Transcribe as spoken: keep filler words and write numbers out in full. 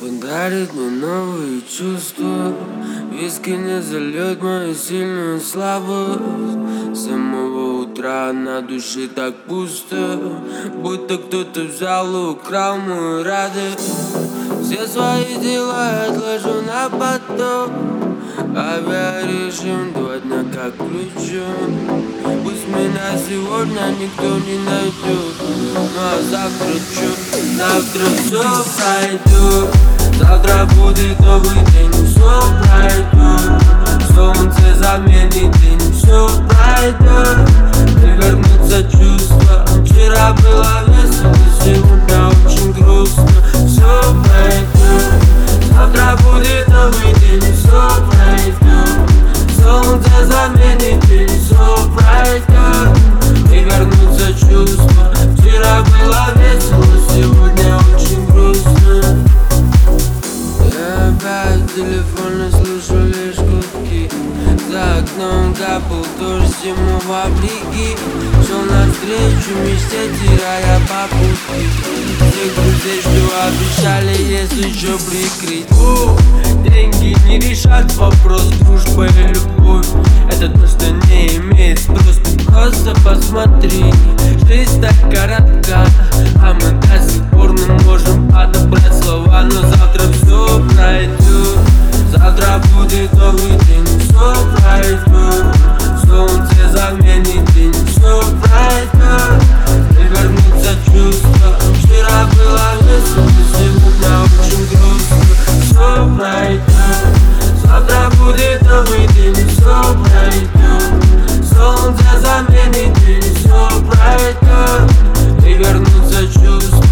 подарит мне новые чувства. Виски не зальет мою сильную слабость. С самого утра на душе так пусто, будто кто-то взял и украл мою радость. Все свои дела отложу на потом. Авиарежим два дня как включен. Пусть меня сегодня никто не найдет, ну а завтра чё? Завтра все пройдет. Завтра будет новый день, все пройдет. Солнце заменит день, все пройдет. И вернутся чувства. Вчера было весело, сегодня очень грустно. Все пройдет. Завтра будет новый день, все пройдет. Солнце заменит день, все пройдет. И вернутся чувства. Вчера было весело, сегодня очень грустно. Я опять в телефоне слышу лишь гудки. За окном капал дождь, зиму в облаки. Шел навстречу мечте, теряя попутки. Всех друзей, что обещали, если чё прикрыть. О, деньги не решат вопрос, дружба и любовь. Это то, что не имеет спрос. Просто посмотри, жизнь так коротка, а мы до сих пор не можем подобрать слова. Но завтра все пройдет. Завтра будет новый день, все пройдет. Солнце заменит день, все пройдет. И вернутся чувства. Вчера было весело, сегодня очень грустно. Все пройдет. Завтра будет новый день, все пройдет. Солнце заменит день, все пройдет. И вернутся чувства.